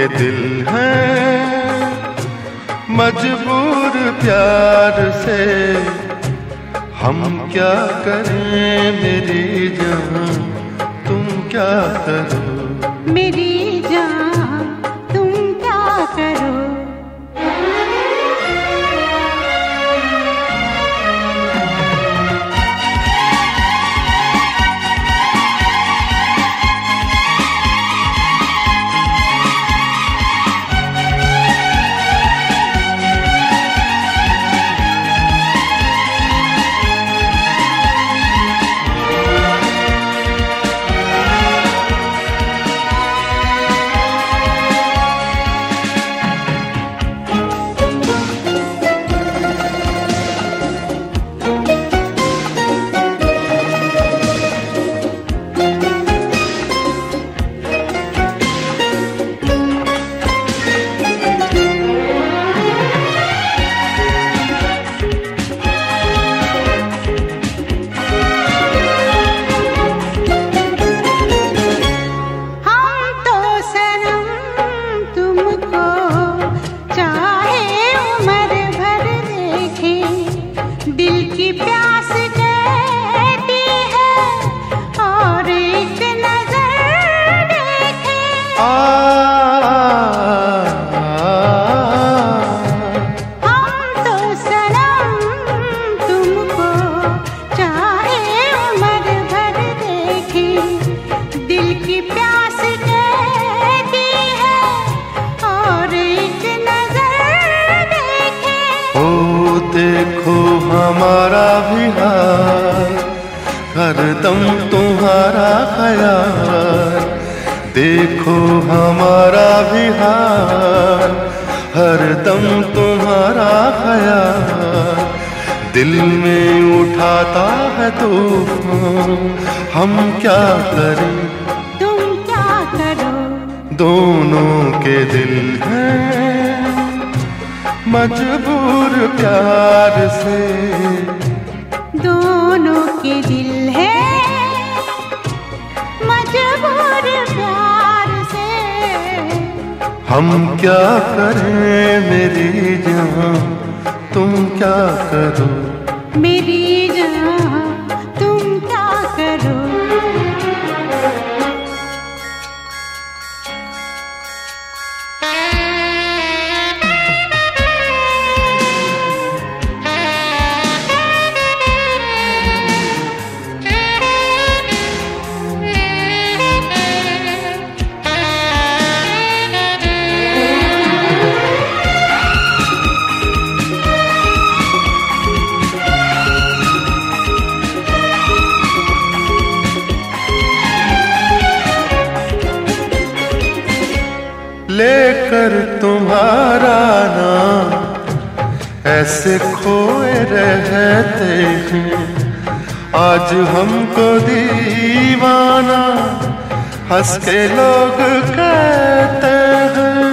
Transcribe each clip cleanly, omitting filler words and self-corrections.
के दिल हैं मजबूर प्यार से। हम क्या करें मेरी जान, तुम क्या करो मेरी जान, तुम क्या करो। दिल की प्यास कहती है और एक नजर देखे। हम तो सनम तुमको चाहे उम्र भर देखे। दिल की प्यास कहती है और एक नजर देखे। ओ देखो हमारा भी हाल, हरदम तुम्हारा ख्याल। देखो हमारा भी हाल, हरदम तुम्हारा ख्याल। दिल में उठाता है तूफान, हम क्या करें तुम क्या करो। दोनों के दिल हैं मजबूर प्यार से। दोनों के दिल है मजबूर प्यार से। हम क्या करें मेरी जान, तुम क्या करो मेरी जान, तुम क्या करो। लेकर तुम्हारा नाम ऐसे खोए रहते हैं। आज हमको दीवाना हंस के लोग कहते हैं।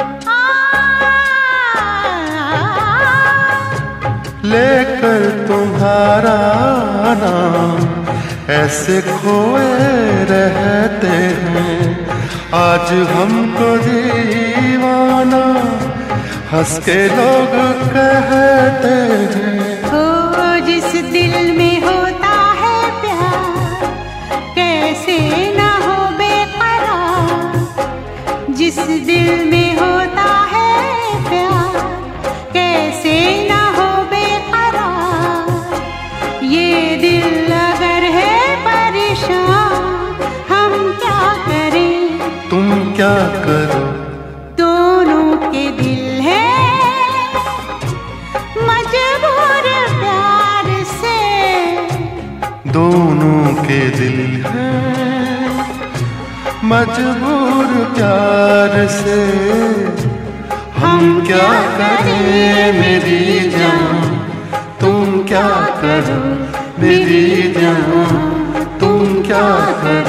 लेकर तुम्हारा नाम ऐसे खोए रहते हैं। आज हमको दीवाना हंस के लोग कहते हैं। ओ जिस दिल में होता है प्यार कैसे ना हो बेकरार। जिस दिल में होता है प्यार कैसे ना हो बेकरार। ये दिल अगर है परेशान हम क्या करें तुम क्या करो। दोनों के दिल है मजबूर प्यार से। दोनों के दिल हैं मजबूर प्यार से। हम क्या करें मेरी जान, तुम क्या करो मेरी जान, तुम क्या करो।